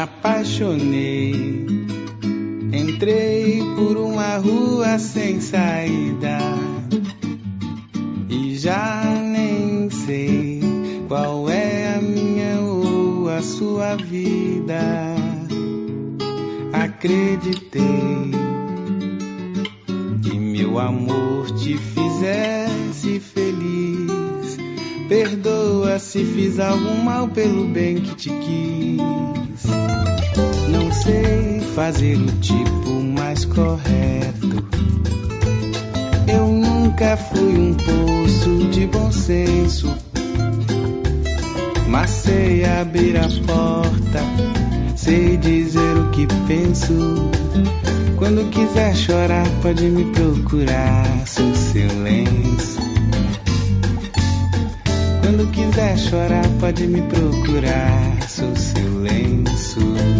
apaixonei. Entrei por uma rua sem saída e já nem sei qual é a minha ou a sua vida. Acreditei que meu amor te fizesse feliz. Perdoa se fiz algum mal pelo bem que te quis. Não sei fazer o tipo mais correto. Eu nunca fui um poço de bom senso, mas sei abrir a porta, sei dizer o que penso. Quando quiser chorar pode me procurar, sou seu lenço. Quando quiser chorar pode me procurar, sou seu lenço.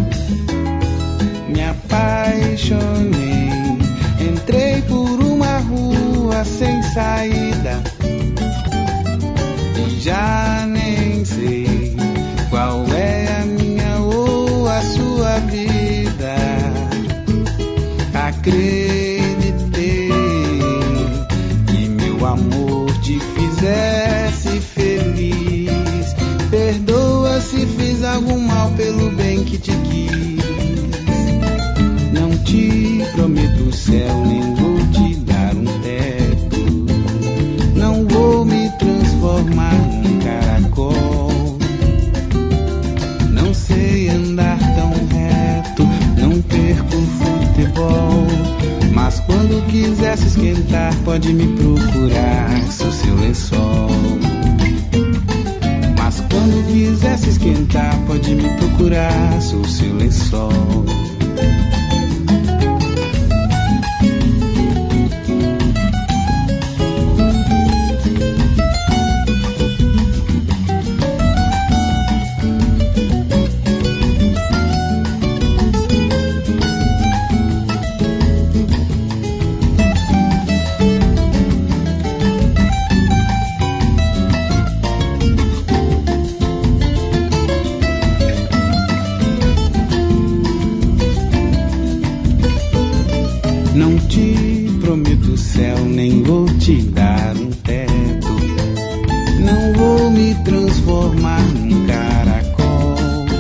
Me apaixonei, entrei por uma rua sem saída e já nem sei qual é a minha ou a sua vida. Acreditei que meu amor te fizesse feliz. Perdoa se fiz algum mal pelo bem que te quis. Não te prometo o céu, nem vou te dar um teto. Não vou me transformar num caracol. Não sei andar tão reto, não perco futebol. Mas quando quiser se esquentar pode me procurar, sou seu lençol. Mas quando quiser se esquentar pode me procurar, sou seu lençol. Não te prometo o céu, nem vou te dar um teto. Não vou me transformar num caracol.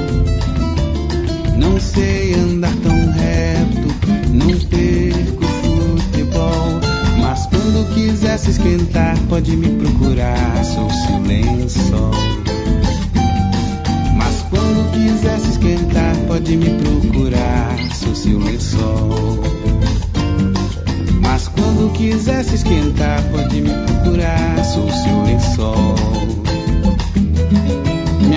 Não sei andar tão reto, não perco futebol. Mas quando quiser se esquentar pode me procurar, sou seu lençol. Mas quando quiser se esquentar pode me procurar, sou seu lençol. Mas quando quiser se esquentar pode me procurar, sou seu lençol. Me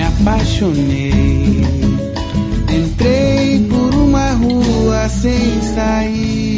apaixonei, entrei por uma rua sem sair